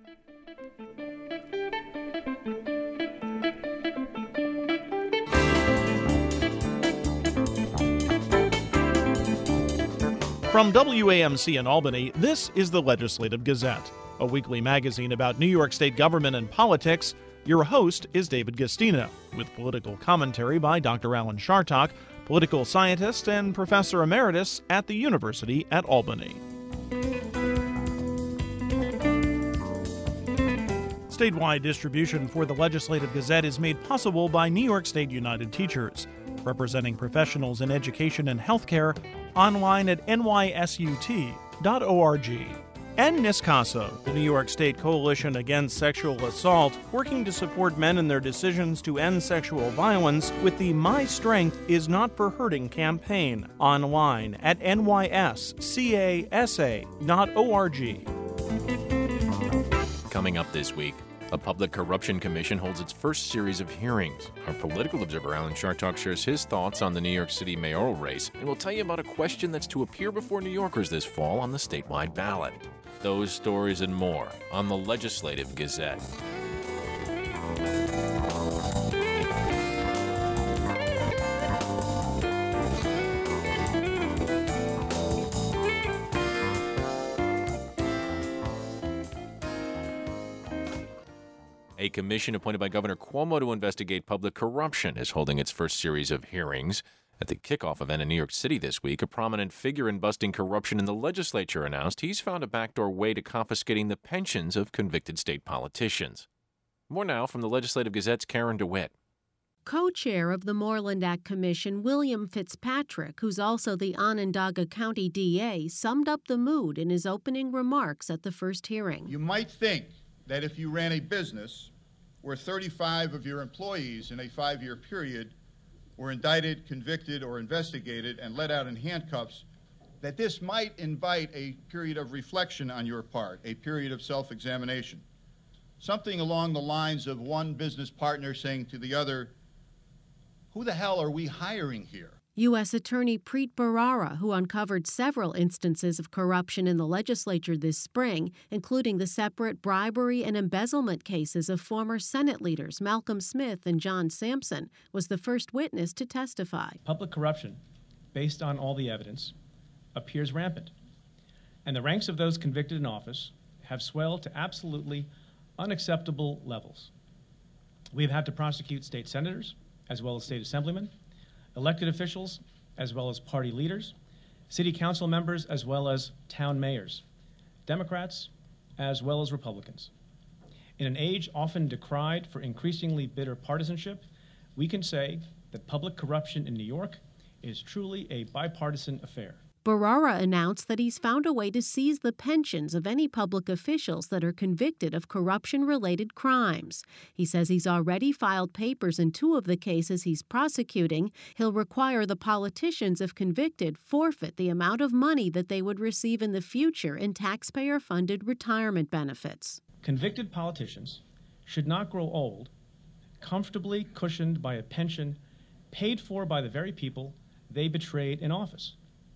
From WAMC in Albany, this is the Legislative Gazette, a weekly magazine about New York State government and politics. Your host is David Gastino, with political commentary by Dr. Alan Chartock, political scientist and professor emeritus at the University at Albany. Statewide distribution for the Legislative Gazette is made possible by New York State United Teachers, representing professionals in education and healthcare, online at nysut.org. And NISCASA, the New York State Coalition Against Sexual Assault, working to support men in their decisions to end sexual violence with the My Strength Is Not for Hurting campaign, online at nyscasa.org. Coming up this week, a public corruption commission holds its first series of hearings. Our political observer Alan Chartock shares his thoughts on the New York City mayoral race, and we'll tell you about a question that's to appear before New Yorkers this fall on the statewide ballot. Those stories and more on the Legislative Gazette. A commission appointed by Governor Cuomo to investigate public corruption is holding its first series of hearings. At the kickoff event in New York City this week, a prominent figure in busting corruption in the legislature announced he's found a backdoor way to confiscating the pensions of convicted state politicians. More now from the Legislative Gazette's Karen DeWitt. Co-chair of the Moreland Act Commission, William Fitzpatrick, who's also the Onondaga County DA, summed up the mood in his opening remarks at the first hearing. You might think that if you ran a business where 35 of your employees in a 5-year period were indicted, convicted, or investigated and let out in handcuffs, that this might invite a period of reflection on your part, a period of self-examination. Something along the lines of one business partner saying to the other, "Who the hell are we hiring here?" U.S. Attorney Preet Bharara, who uncovered several instances of corruption in the legislature this spring, including the separate bribery and embezzlement cases of former Senate leaders Malcolm Smith and John Sampson, was the first witness to testify. Public corruption, based on all the evidence, appears rampant, and the ranks of those convicted in office have swelled to absolutely unacceptable levels. We have had to prosecute state senators, as well as state assemblymen, elected officials, as well as party leaders, city council members, as well as town mayors, Democrats, as well as Republicans. In an age often decried for increasingly bitter partisanship, we can say that public corruption in New York is truly a bipartisan affair. Bharara announced that he's found a way to seize the pensions of any public officials that are convicted of corruption-related crimes. He says he's already filed papers in 2 of the cases he's prosecuting. He'll require the politicians, if convicted, forfeit the amount of money that they would receive in the future in taxpayer-funded retirement benefits. Convicted politicians should not grow old, comfortably cushioned by a pension paid for by the very people they betrayed in office.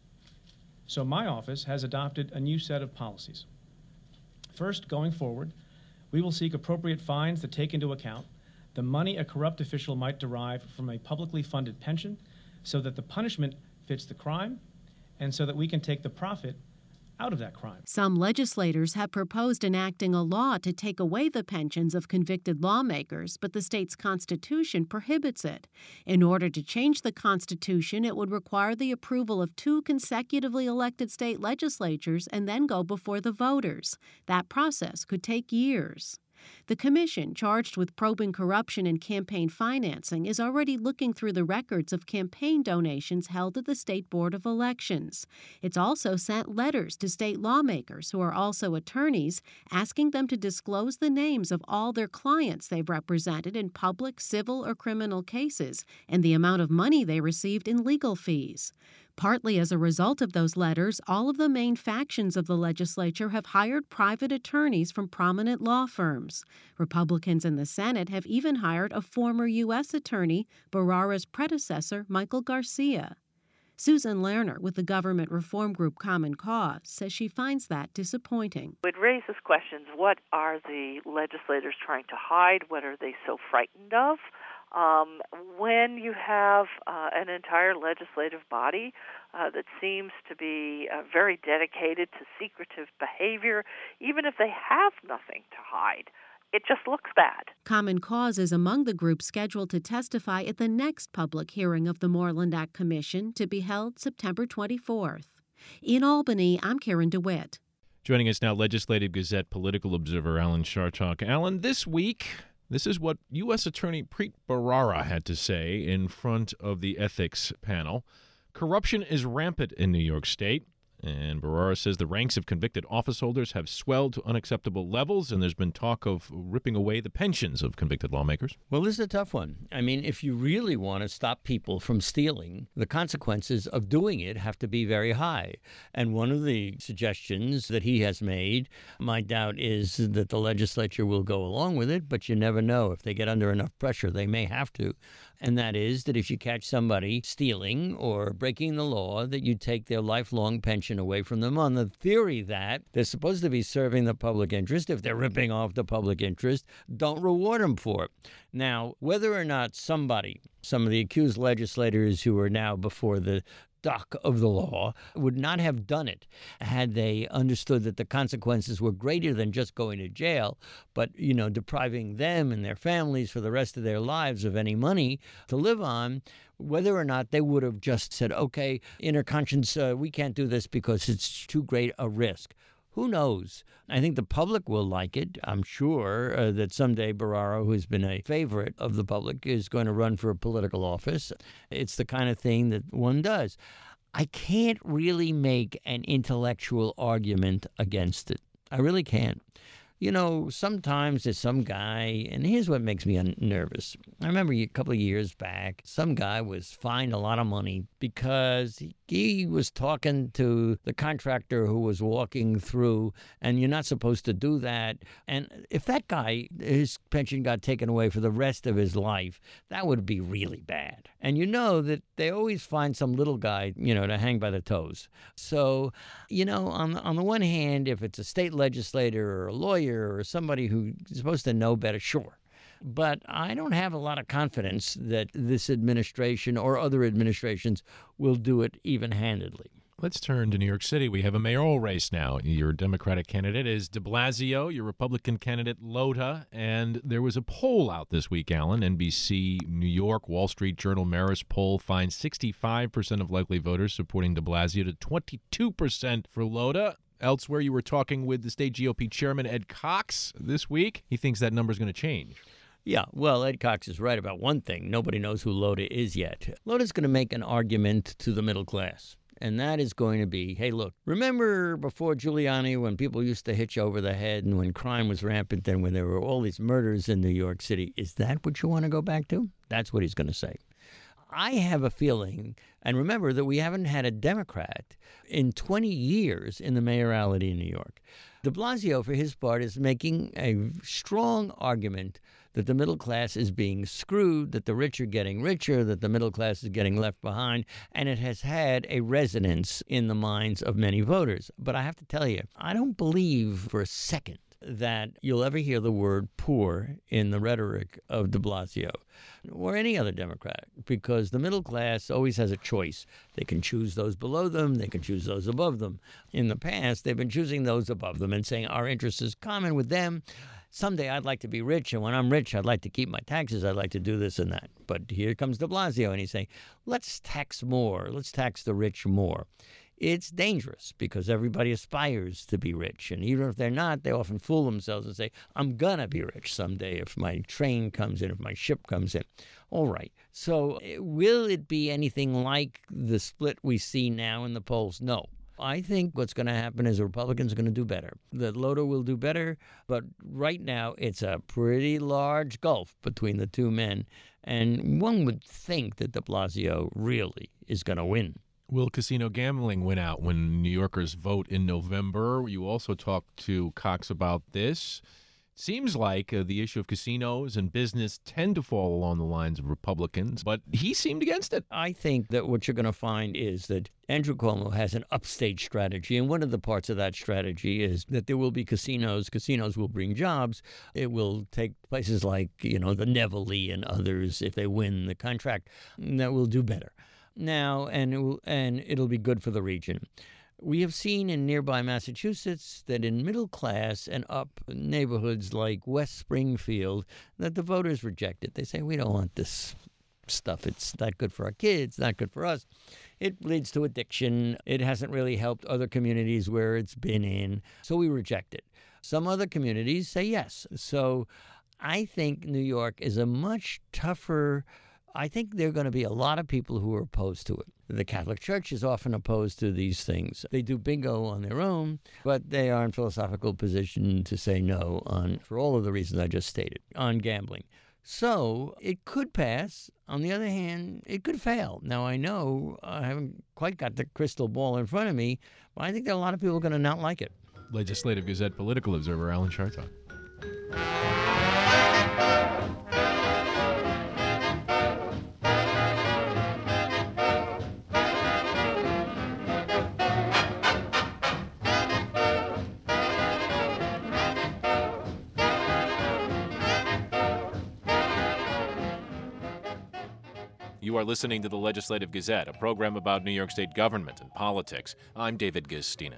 So my office has adopted a new set of policies. First, going forward, we will seek appropriate fines that take into account the money a corrupt official might derive from a publicly funded pension, so that the punishment fits the crime and so that we can take the profit out of that crime. Some legislators have proposed enacting a law to take away the pensions of convicted lawmakers, but the state's constitution prohibits it. In order to change the constitution, it would require the approval of 2 consecutively elected state legislatures and then go before the voters. That process could take years. The commission, charged with probing corruption in campaign financing, is already looking through the records of campaign donations held at the State Board of Elections. It's also sent letters to state lawmakers, who are also attorneys, asking them to disclose the names of all their clients they've represented in public, civil, or criminal cases, and the amount of money they received in legal fees. Partly as a result of those letters, all of the main factions of the legislature have hired private attorneys from prominent law firms. Republicans in the Senate have even hired a former U.S. attorney, Bharara's predecessor, Michael Garcia. Susan Lerner with the government reform group Common Cause says she finds that disappointing. It raises questions. What are the legislators trying to hide? What are they so frightened of? When you have an entire legislative body that seems to be very dedicated to secretive behavior, even if they have nothing to hide, it just looks bad. Common Cause is among the groups scheduled to testify at the next public hearing of the Moreland Act Commission to be held September 24th. In Albany, I'm Karen DeWitt. Joining us now, Legislative Gazette political observer Alan Chartock. Alan, this week, this is what U.S. Attorney Preet Bharara had to say in front of the ethics panel. Corruption is rampant in New York State. And Bharara says the ranks of convicted office holders have swelled to unacceptable levels, and there's been talk of ripping away the pensions of convicted lawmakers. Well, this is a tough one. I mean, if you really want to stop people from stealing, the consequences of doing it have to be very high. And one of the suggestions that he has made, my doubt is that the legislature will go along with it, but you never know. If they get under enough pressure, they may have to. And that is that if you catch somebody stealing or breaking the law, that you take their lifelong pension away from them on the theory that they're supposed to be serving the public interest. If they're ripping off the public interest, don't reward them for it. Now, whether or not some of the accused legislators who are now before the dock of the law would not have done it had they understood that the consequences were greater than just going to jail, but, depriving them and their families for the rest of their lives of any money to live on, whether or not they would have just said, okay, inner conscience, we can't do this because it's too great a risk. Who knows? I think the public will like it. I'm sure that someday Bharara, who's been a favorite of the public, is going to run for a political office. It's the kind of thing that one does. I can't really make an intellectual argument against it. I really can't. Sometimes there's some guy, and here's what makes me nervous. I remember a couple of years back, some guy was fined a lot of money because he was talking to the contractor who was walking through, and you're not supposed to do that. And if that guy, his pension got taken away for the rest of his life, that would be really bad. And that they always find some little guy, to hang by the toes. So, on the one hand, if it's a state legislator or a lawyer or somebody who's supposed to know better, sure. But I don't have a lot of confidence that this administration or other administrations will do it even-handedly. Let's turn to New York City. We have a mayoral race now. Your Democratic candidate is de Blasio, your Republican candidate Lota, and there was a poll out this week, Alan. NBC New York, Wall Street Journal Marist poll finds 65% of likely voters supporting de Blasio to 22% for Lota. Elsewhere, you were talking with the state GOP chairman, Ed Cox, this week. He thinks that number is going to change. Yeah, well, Ed Cox is right about one thing. Nobody knows who Lota is yet. Lota's going to make an argument to the middle class. And that is going to be, hey, look, remember before Giuliani when people used to hitch over the head and when crime was rampant and when there were all these murders in New York City? Is that what you want to go back to? That's what he's going to say. I have a feeling, and remember that we haven't had a Democrat in 20 years in the mayoralty in New York. De Blasio, for his part, is making a strong argument that the middle class is being screwed, that the rich are getting richer, that the middle class is getting left behind, and it has had a resonance in the minds of many voters. But I have to tell you, I don't believe for a second that you'll ever hear the word poor in the rhetoric of de Blasio or any other Democrat, because the middle class always has a choice. They can choose those below them. They can choose those above them. In the past, they've been choosing those above them and saying our interest is common with them. Someday I'd like to be rich, and when I'm rich, I'd like to keep my taxes. I'd like to do this and that. But here comes de Blasio, and he's saying, let's tax more. Let's tax the rich more. It's dangerous because everybody aspires to be rich. And even if they're not, they often fool themselves and say, I'm going to be rich someday if my train comes in, if my ship comes in. All right. So will it be anything like the split we see now in the polls? No. I think what's going to happen is the Republicans are going to do better. That Lota will do better, but right now it's a pretty large gulf between the two men, and one would think that de Blasio really is going to win. Will casino gambling win out when New Yorkers vote in November? You also talked to Cox about this. It Seems like the issue of casinos and business tend to fall along the lines of Republicans, but he seemed against it. I think that what you're going to find is that Andrew Cuomo has an upstage strategy, and one of the parts of that strategy is that there will be casinos. Casinos will bring jobs. It will take places like, the Nevele and others, if they win the contract, that will do better. Now, and it'll be good for the region. We have seen in nearby Massachusetts that in middle class and up neighborhoods like West Springfield, that the voters reject it. They say, we don't want this stuff. It's not good for our kids, not good for us. It leads to addiction. It hasn't really helped other communities where it's been in, so we reject it. Some other communities say yes. So I think New York is a much tougher. I think there are going to be a lot of people who are opposed to it. The Catholic Church is often opposed to these things. They do bingo on their own, but they are in philosophical position to say no for all of the reasons I just stated, on gambling. So it could pass. On the other hand, it could fail. Now, I know I haven't quite got the crystal ball in front of me, but I think there are a lot of people going to not like it. Legislative Gazette political observer Alan Chartock. You are listening to the Legislative Gazette, a program about New York State government and politics. I'm David Gistina.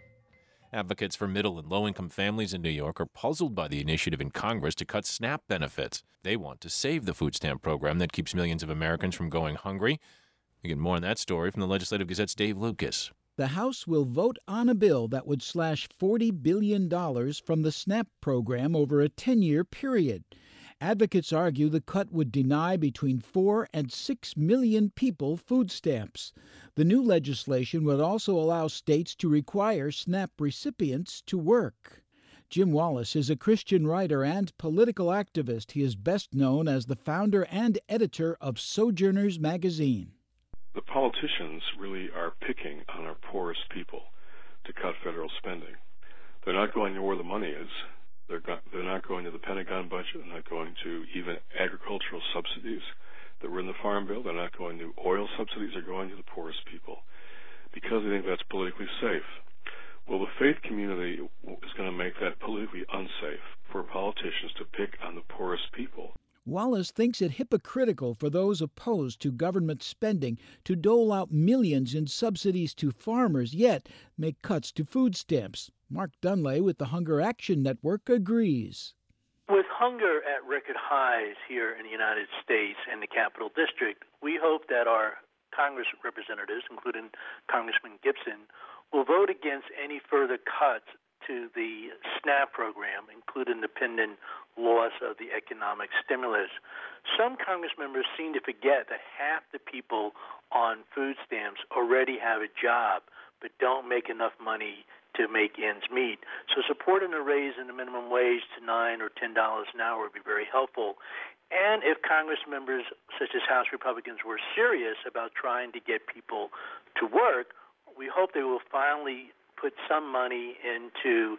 Advocates for middle and low-income families in New York are puzzled by the initiative in Congress to cut SNAP benefits. They want to save the food stamp program that keeps millions of Americans from going hungry. You get more on that story from the Legislative Gazette's Dave Lucas. The House will vote on a bill that would slash $40 billion from the SNAP program over a 10-year period. Advocates argue the cut would deny between 4 and 6 million people food stamps. The new legislation would also allow states to require SNAP recipients to work. Jim Wallis is a Christian writer and political activist. He is best known as the founder and editor of Sojourners magazine. The politicians really are picking on our poorest people to cut federal spending. They're not going to where the money is. They're not going to the Pentagon budget. They're not going to even agricultural subsidies that were in the Farm Bill. They're not going to oil subsidies. They're going to the poorest people because they think that's politically safe. Well, the faith community is going to make that politically unsafe for politicians to pick on the poorest people. Wallace thinks it hypocritical for those opposed to government spending to dole out millions in subsidies to farmers, yet make cuts to food stamps. Mark Dunlay with the Hunger Action Network agrees. With hunger at record highs here in the United States and the Capital District, we hope that our Congress representatives, including Congressman Gibson, will vote against any further cuts to the SNAP program, including the pending loss of the economic stimulus. Some Congress members seem to forget that half the people on food stamps already have a job but don't make enough money to make ends meet. So supporting a raise in the minimum wage to $9 or $10 an hour would be very helpful. And if Congress members, such as House Republicans, were serious about trying to get people to work, we hope they will finally put some money into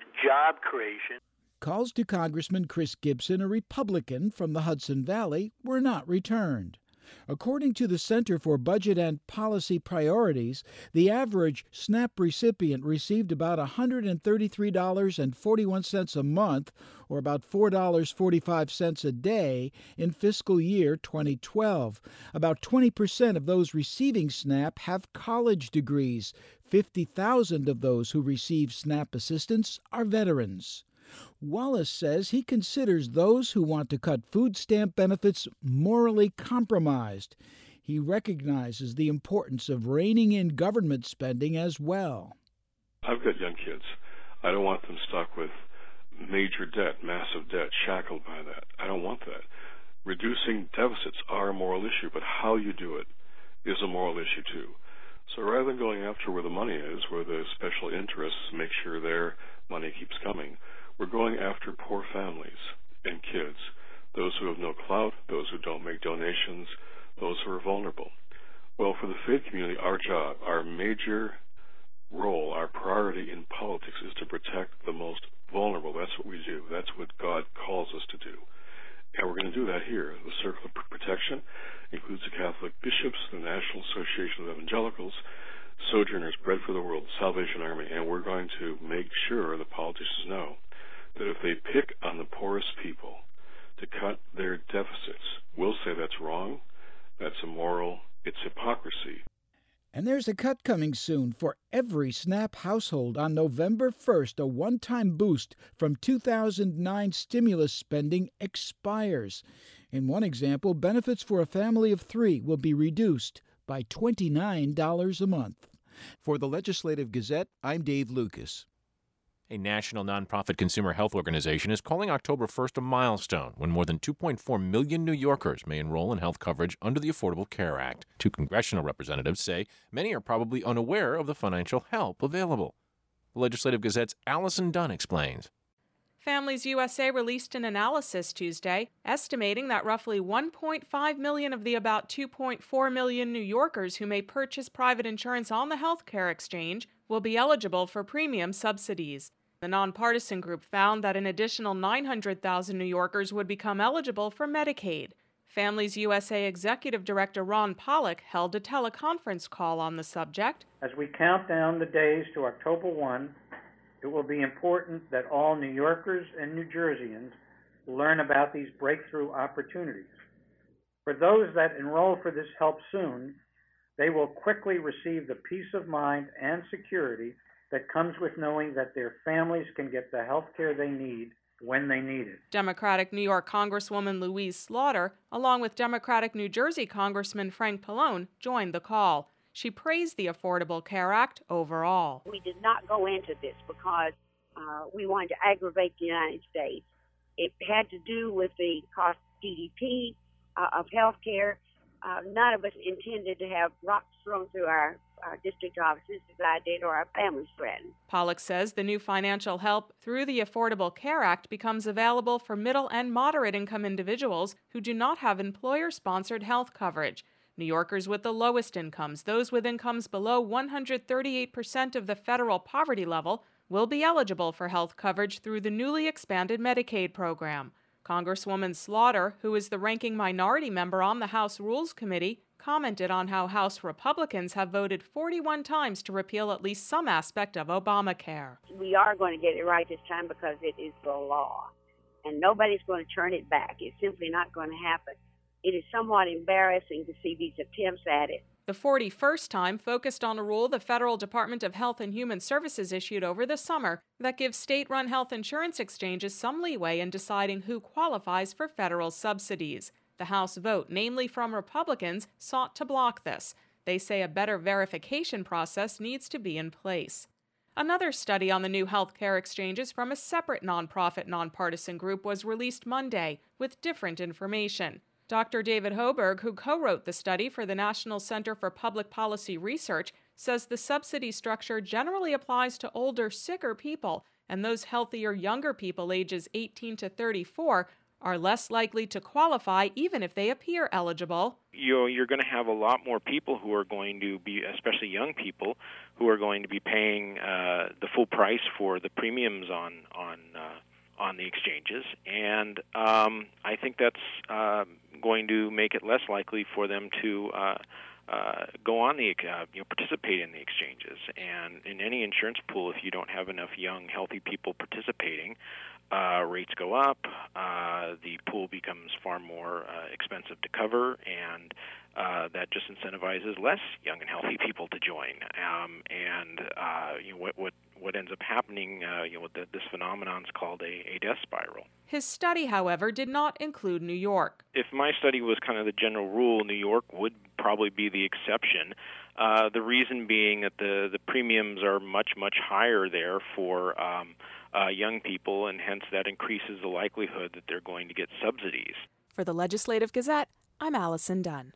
job creation. Calls to Congressman Chris Gibson, a Republican from the Hudson Valley, were not returned. According to the Center for Budget and Policy Priorities, the average SNAP recipient received about $133.41 a month, or about $4.45 a day, in fiscal year 2012. About 20% of those receiving SNAP have college degrees. 50,000 of those who receive SNAP assistance are veterans. Wallace says he considers those who want to cut food stamp benefits morally compromised. He recognizes the importance of reining in government spending as well. I've got young kids. I don't want them stuck with major debt, massive debt, shackled by that. I don't want that. Reducing deficits are a moral issue, but how you do it is a moral issue too. So rather than going after where the money is, where the special interests make sure their money keeps coming, we're going after poor families and kids, those who have no clout, those who don't make donations, those who are vulnerable. Well, for the faith community, our job, our major role, our priority in politics is to protect the most vulnerable. That's what we do. That's what they pick on the poorest people to cut their deficits. We'll say that's wrong, that's immoral, it's hypocrisy. And there's a cut coming soon for every SNAP household on November 1st. A one-time boost from 2009 stimulus spending expires. In one example, benefits for a family of 3 will be reduced by $29 a month. For the Legislative Gazette, I'm Dave Lucas. A national nonprofit consumer health organization is calling October 1st a milestone when more than 2.4 million New Yorkers may enroll in health coverage under the Affordable Care Act. 2 congressional representatives say many are probably unaware of the financial help available. The Legislative Gazette's Allison Dunn explains. Families USA released an analysis Tuesday estimating that roughly 1.5 million of the about 2.4 million New Yorkers who may purchase private insurance on the health care exchange will be eligible for premium subsidies. The nonpartisan group found that an additional 900,000 New Yorkers would become eligible for Medicaid. Families USA Executive Director Ron Pollock held a teleconference call on the subject. As we count down the days to October 1, it will be important that all New Yorkers and New Jerseyans learn about these breakthrough opportunities. For those that enroll for this help soon, they will quickly receive the peace of mind and security that comes with knowing that their families can get the health care they need when they need it. Democratic New York Congresswoman Louise Slaughter, along with Democratic New Jersey Congressman Frank Pallone, joined the call. She praised the Affordable Care Act overall. We did not go into this because we wanted to aggravate the United States. It had to do with the cost GDP of health care. None of us intended to have rocks thrown through our district offices as I did, or our families threatened. Pollock says the new financial help through the Affordable Care Act becomes available for middle and moderate income individuals who do not have employer-sponsored health coverage. New Yorkers with the lowest incomes, those with incomes below 138% of the federal poverty level, will be eligible for health coverage through the newly expanded Medicaid program. Congresswoman Slaughter, who is the ranking minority member on the House Rules Committee, commented on how House Republicans have voted 41 times to repeal at least some aspect of Obamacare. We are going to get it right this time because it is the law, and nobody's going to turn it back. It's simply not going to happen. It is somewhat embarrassing to see these attempts at it. The 41st time focused on a rule the Federal Department of Health and Human Services issued over the summer that gives state-run health insurance exchanges some leeway in deciding who qualifies for federal subsidies. The House vote, namely from Republicans, sought to block this. They say a better verification process needs to be in place. Another study on the new health care exchanges from a separate nonprofit nonpartisan group was released Monday with different information. Dr. David Hoberg, who co-wrote the study for the National Center for Public Policy Research, says the subsidy structure generally applies to older, sicker people, and those healthier, younger people ages 18 to 34 are less likely to qualify even if they appear eligible. You're going to have a lot more people who are going to be, especially young people, who are going to be paying the full price for the premiums on the exchanges, and I think that's going to make it less likely for them to go on the participate in the exchanges. And in any insurance pool, if you don't have enough young, healthy people participating, rates go up, the pool becomes far more expensive to cover, and that just incentivizes less young and healthy people to join. What ends up happening, this phenomenon is called a death spiral. His study, however, did not include New York. If my study was kind of the general rule, New York would probably be the exception. The reason being that the premiums are much, much higher there for young people, and hence that increases the likelihood that they're going to get subsidies. For the Legislative Gazette, I'm Allison Dunn.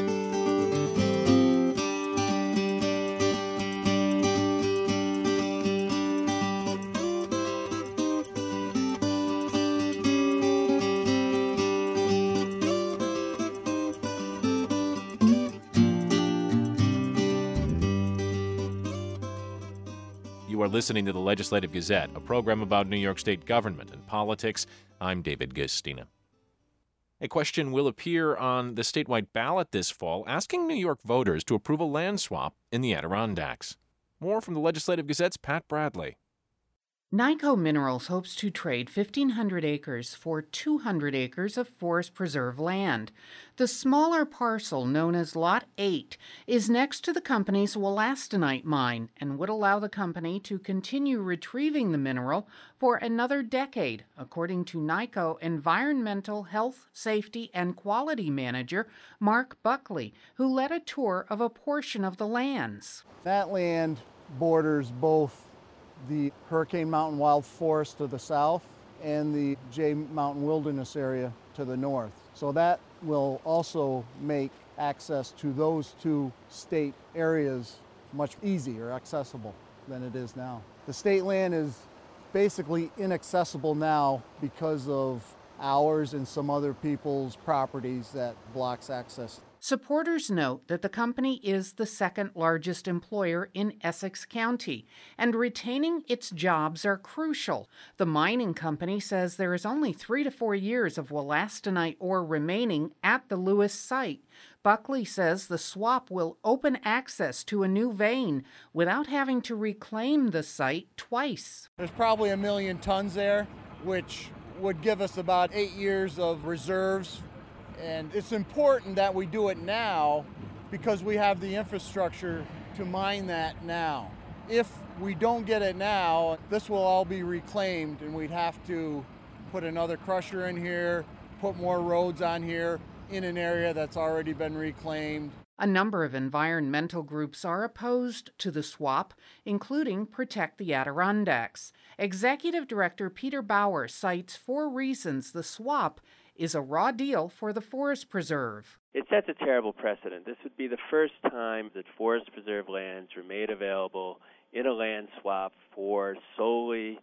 You are listening to the Legislative Gazette, a program about New York State government and politics. I'm David Guistina. A question will appear on the statewide ballot this fall, asking New York voters to approve a land swap in the Adirondacks. More from the Legislative Gazette's Pat Bradley. NICO Minerals hopes to trade 1,500 acres for 200 acres of forest preserve land. The smaller parcel, known as Lot 8, is next to the company's wollastonite mine and would allow the company to continue retrieving the mineral for another decade, according to NICO Environmental Health, Safety, and Quality Manager Mark Buckley, who led a tour of a portion of the lands. That land borders both the Hurricane Mountain Wild Forest to the south and the Jay Mountain Wilderness area to the north. So that will also make access to those two state areas much easier, accessible than it is now. The state land is basically inaccessible now because of ours and some other people's properties that blocks access. Supporters note that the company is the second largest employer in Essex County, and retaining its jobs are crucial. The mining company says there is only 3 to 4 years of wollastonite ore remaining at the Lewis site. Buckley says the swap will open access to a new vein without having to reclaim the site twice. There's probably 1 million tons there, which would give us about 8 years of reserves. And it's important that we do it now because we have the infrastructure to mine that now. If we don't get it now, this will all be reclaimed and we'd have to put another crusher in here, put more roads on here in an area that's already been reclaimed. A number of environmental groups are opposed to the swap, including Protect the Adirondacks. Executive Director Peter Bauer cites 4 reasons the swap is a raw deal for the forest preserve. It sets a terrible precedent. This would be the first time that forest preserve lands were made available in a land swap for solely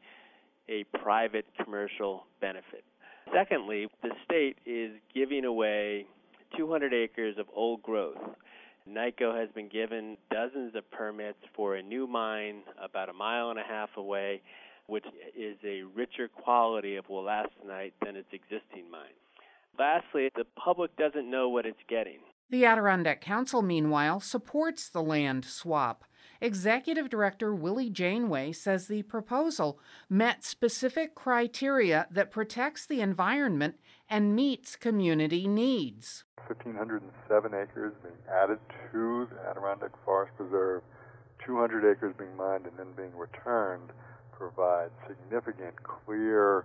a private commercial benefit. Secondly, the state is giving away 200 acres of old growth. NICO has been given dozens of permits for a new mine about 1.5 miles away, which is a richer quality of wollastonite than its existing mine. Lastly, the public doesn't know what it's getting. The Adirondack Council, meanwhile, supports the land swap. Executive Director Willie Janeway says the proposal met specific criteria that protects the environment and meets community needs. 1,507 acres being added to the Adirondack Forest Preserve, 200 acres being mined and then being returned, provides significant, clear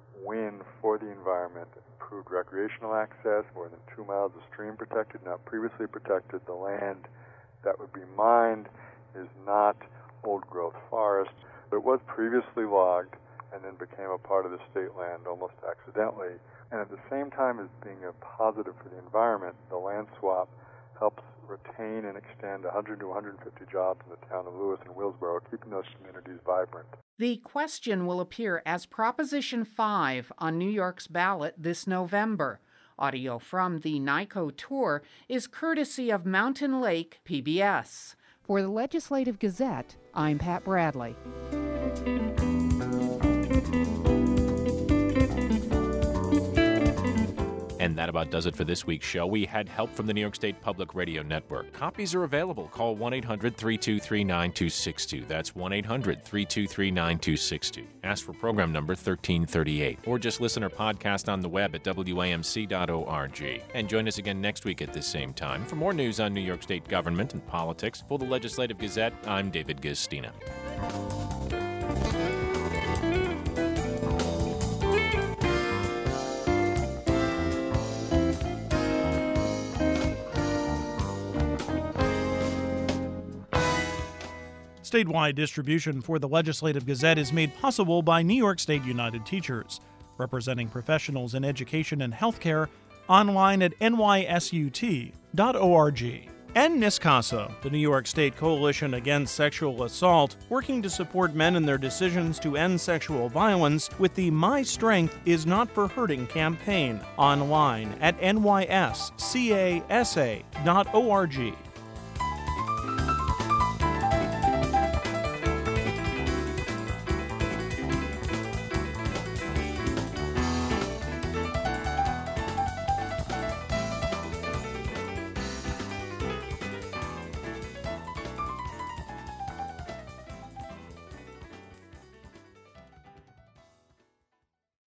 win for the environment, improved recreational access, more than 2 miles of stream protected, not previously protected. The land that would be mined is not old-growth forest. It was previously logged and then became a part of the state land almost accidentally. And at the same time as being a positive for the environment, the land swap helps retain and extend 100 to 150 jobs in the town of Lewis and Willsboro, keeping those communities vibrant. The question will appear as Proposition 5 on New York's ballot this November. Audio from the NICO tour is courtesy of Mountain Lake PBS. For the Legislative Gazette, I'm Pat Bradley. And that about does it for this week's show. We had help from the New York State Public Radio Network. Copies are available. Call 1-800-323-9262. That's 1-800-323-9262. Ask for program number 1338. Or just listen or podcast on the web at WAMC.org. And join us again next week at this same time for more news on New York State government and politics. For the Legislative Gazette, I'm David Gistina. Statewide distribution for the Legislative Gazette is made possible by New York State United Teachers, representing professionals in education and healthcare, online at nysut.org. And NISCASA, the New York State Coalition Against Sexual Assault, working to support men in their decisions to end sexual violence with the My Strength Is Not for Hurting campaign, online at nyscasa.org.